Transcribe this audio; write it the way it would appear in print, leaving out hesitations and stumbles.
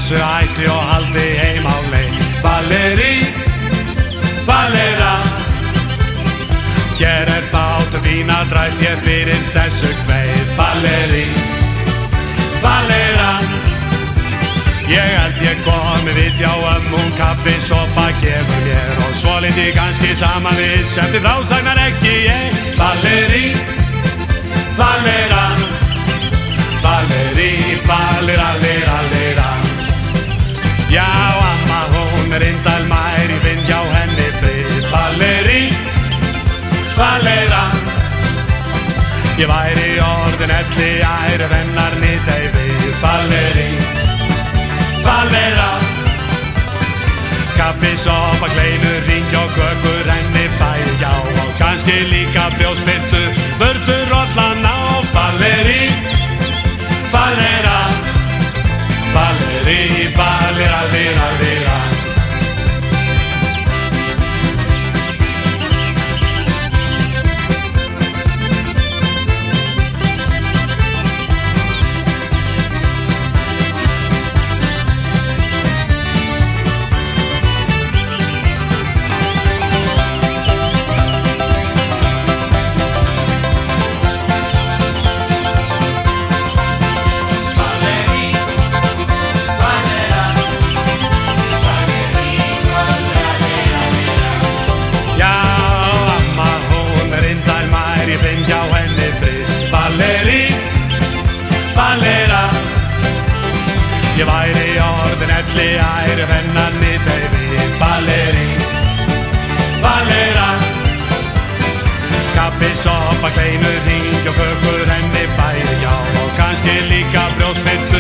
messu ætti og haldi heim á leið. Valerí, Valera, hér bát vína drætt ég fyrir þessu kveið. Valerí, Valera, ég held ég komi við hjá hún kaffi, sopa gefur mér og svolítið kannski saman við eftir frásagnar ekki ég. Valerí, Valera, Valerí, Valera, lera, lera. Já, amma hún indæl mær, ég finn hjá henni frið. Valerí, Valera, ég væri orðin elli æri vennar nýtei við. Valerí, Valera, kaffi, sopa, kleinur, ring og kökur henni bæði já og kannski líka brjóstpiltu, vörtu, rollan á. Valerí, Valera, Valerí, Valera, lera, lera. Ég væri orðin elli æri vennar nýtei við. Valerí, Valera, kaffi, sopa, kleinur, ring og kökur henni bæði já og kannski líka brjóstpiltu,